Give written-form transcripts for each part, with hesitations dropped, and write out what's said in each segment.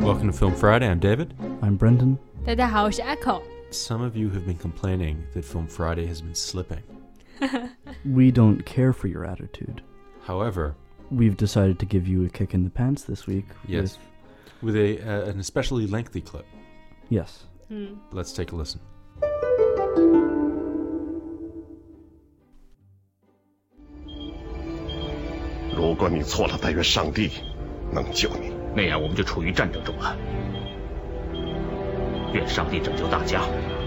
Welcome to Film Friday. I'm David. I'm Brendan. 大家好，我是 Echo. Some of you have been complaining that Film Friday has been slipping. We don't care for your attitude. However, we've decided to give you a kick in the pants this week. Yes. With an especially lengthy clip. Yes. Let's take a listen. 如果你错了，但愿上帝能救你。 那样我们就处于战争中了。愿上帝拯救大家。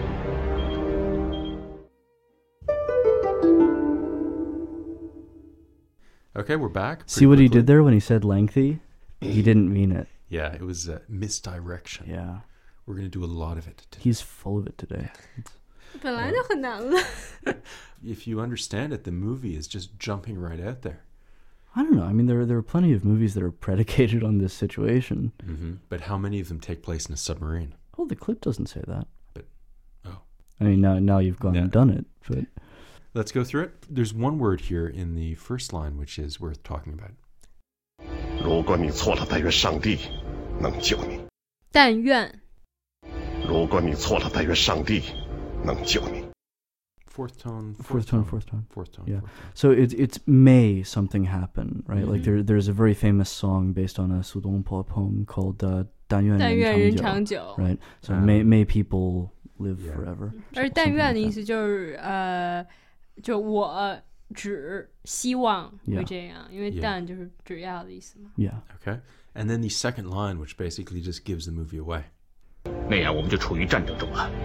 Okay, we're back. See what he did there when he said lengthy? He didn't mean it. Yeah, it was misdirection. Yeah. We're going to do a lot of it today. He's full of it today. 本来就很难了。 If you understand it, the movie is just jumping right out there. I don't know. I mean, there are plenty of movies that are predicated on this situation. Mm-hmm. But how many of them take place in a submarine? Oh, the clip doesn't say that. But, oh. I mean, now you've gone and done it, but... Let's go through it. There's one word here in the first line which is worth talking about. 如果你错了，但愿上帝能救你。 但愿。 如果你错了，但愿上帝能救你。 Fourth tone. Yeah. So it's may something happen, right? Like there's a very famous song based on a Sudongpo poem called 但愿人长久, right? So may people live forever. 而但愿的意思就是就我只希望会这样，因为但就是只要的意思嘛。 Yeah. Okay. And then the second line, which basically just gives the movie away. 那样我们就处于战争中了。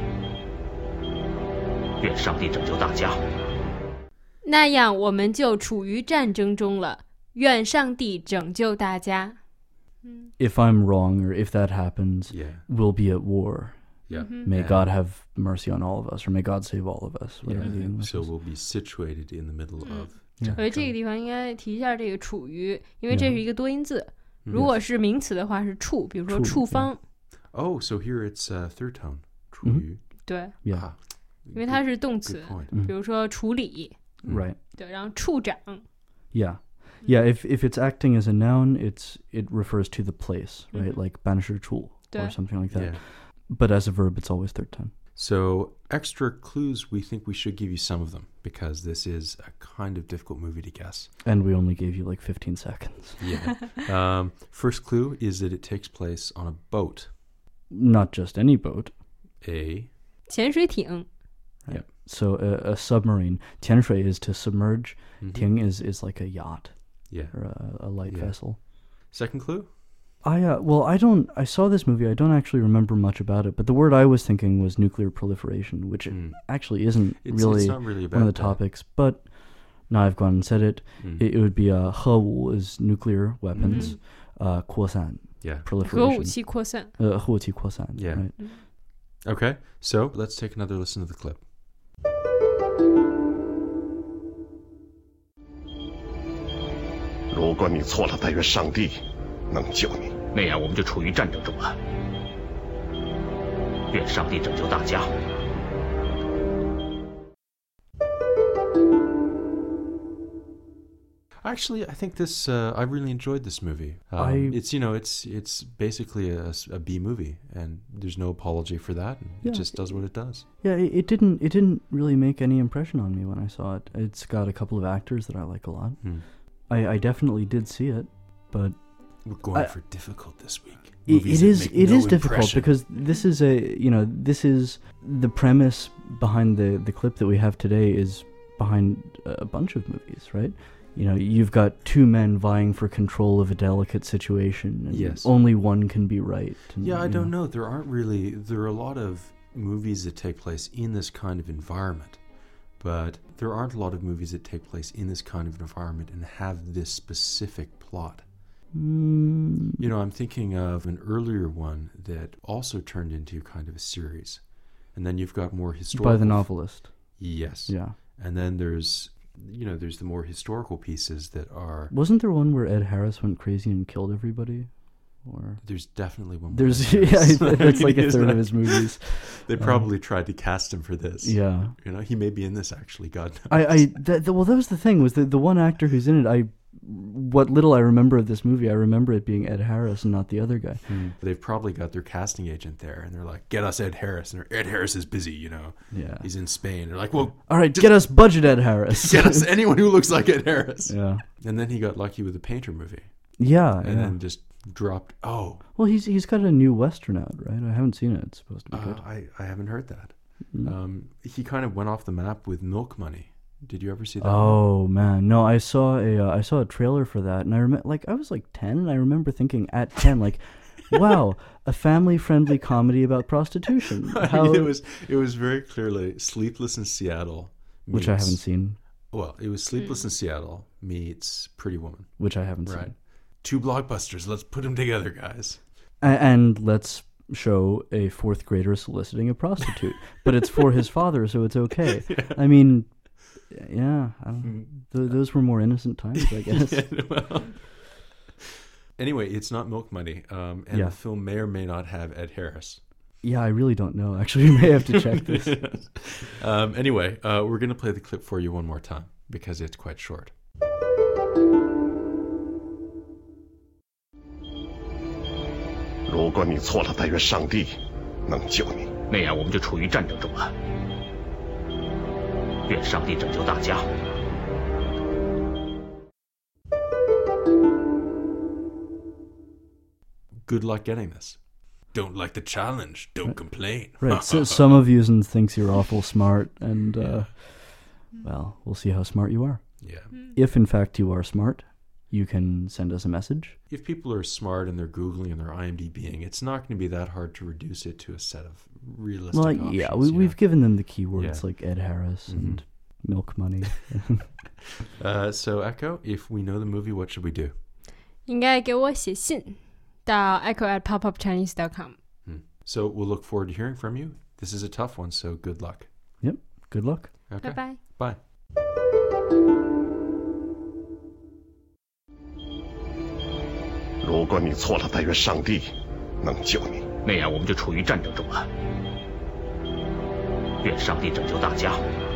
愿上帝拯救大家。 那样我们就处于战争中了。愿上帝拯救大家。 If I'm wrong, or if that happens, we'll be at war. Yeah. May God have mercy on all of us, or may God save all of us. So we'll be situated in the middle of. 我觉得这个地方应该提一下这个处于，因为这是一个多音字。如果是名词的话是处，比如说处方。 Oh, so here it's third tone. 处于。 对。 Yeah. 因为它是动词，比如说处理。 Right. 对，然后处长。 Yeah. Yeah, if it's acting as a noun, it refers to the place, right? Like 办事处 or something like that. Yeah. But as a verb, it's always third tone. So extra clues, we think we should give you some of them because this is a kind of difficult movie to guess. And we only gave you like 15 seconds. Yeah. First clue is that it takes place on a boat. Not just any boat. 潜水艇. Right. So a submarine. 潜水 is to submerge. 艇 is like a yacht. Yeah. Or a light vessel. Second clue? I saw this movie. I don't actually remember much about it, but the word I was thinking was nuclear proliferation, which actually isn't it's not really about one of the topics. But now I've gone and said it. It would be 核武 is nuclear weapons. 扩散 proliferation. 核武器扩散. 核武器扩散. Yeah. Right. Okay, so let's take another listen to the clip. 如果你错了，但愿上帝能救你。 那样我们就处于战争中了。愿上帝拯救大家。 Actually, I think this. I really enjoyed this movie. It's basically a B movie, and there's no apology for that. It just does what it does. Yeah, it didn't really make any impression on me when I saw it. It's got a couple of actors that I like a lot. I definitely did see it, but we're going for difficult this week. It is difficult because this is the premise behind the clip that we have today is behind a bunch of movies, right? You know, you've got two men vying for control of a delicate situation, and only one can be right. And, I don't know. There are a lot of movies that take place in this kind of environment, but there aren't a lot of movies that take place in this kind of environment and have this specific plot. You know, I'm thinking of an earlier one that also turned into kind of a series, and then you've got more historical. By the novelist. Yes. Yeah. And then there's the more historical pieces that are... Wasn't there one where Ed Harris went crazy and killed everybody? Or there's definitely one. That's like a third of his movies. They probably tried to cast him for this. Yeah. You know, he may be in this actually, God knows. That was the thing, was the one actor who's in it, I what little I remember of this movie, I remember it being Ed Harris and not the other guy. They've probably got their casting agent there, and they're like, "Get us Ed Harris." And Ed Harris is busy, Yeah. He's in Spain. They're like, "Well, all right, get us budget Ed Harris. Get us anyone who looks like Ed Harris." Yeah. And then he got lucky with the Painter movie. Yeah. And then just dropped. Oh. Well, he's got a new Western out, right? I haven't seen it. It's supposed to be good. I haven't heard that. He kind of went off the map with Milk Money. Did you ever see that? Oh man, no! I saw a trailer for that, and I remember, I was 10, and I remember thinking at 10, wow, a family-friendly comedy about prostitution. It was very clearly Sleepless in Seattle, which I haven't seen. Well, it was Sleepless in Seattle meets Pretty Woman, which I haven't seen. Two blockbusters. Let's put them together, guys. And let's show a fourth grader soliciting a prostitute, but it's for his father, so it's okay. Yeah. I mean. Yeah, those were more innocent times, I guess. Anyway, it's not Milk Money, and the film may or may not have Ed Harris. Yeah, I really don't know. Actually, we may have to check this. Anyway, we're going to play the clip for you one more time because it's quite short. 如果你错了，但愿上帝能救你。 那样我们就处于战争中了。愿上帝拯救大家。 Good luck getting this. Don't like the challenge. Don't complain. Right. So some of you thinks you're awful smart, and well, we'll see how smart you are. Yeah. If in fact you are smart, you can send us a message. If people are smart and they're Googling and they're IMDbing, it's not going to be that hard to reduce it to a set of realistic options. Yeah, we've given them the keywords like Ed Harris and Milk Money. So Echo, if we know the movie, what should we do? 应该给我写信到 echo@popuppchinese.com. So we'll look forward to hearing from you. This is a tough one, so good luck. Yep, good luck. Okay. Bye-bye. Bye. 如果你错了，但愿上帝能救你。 那样我们就处于战争中了。愿上帝拯救大家。